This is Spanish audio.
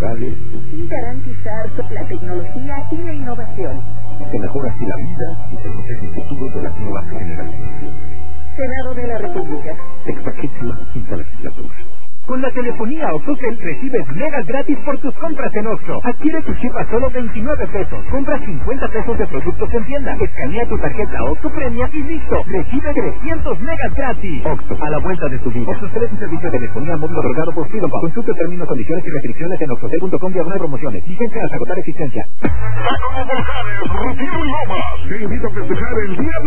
naturales y garantizar la tecnología y la innovación. Se mejora así la vida y se protege el futuro de las nuevas generaciones. Senado de la República. Expaquísima quinta legislatura. Con la telefonía Oxxocel recibes megas gratis por tus compras en Oxxo. Adquiere tu chip a solo 29 pesos. Compra 50 pesos de productos en tienda. Escanea tu tarjeta Oxxo Premia y listo. Recibe 300 megas gratis. Oxxo, a la vuelta de tu vida. Oxxocel es un servicio de telefonía móvil otorgado por Fidopa. Consulta términos, condiciones y restricciones en oxxocel.com/promociones. Vigencia hasta agotar existencia. Volcanes, Rufino y Lomas. Te invito a festejar el día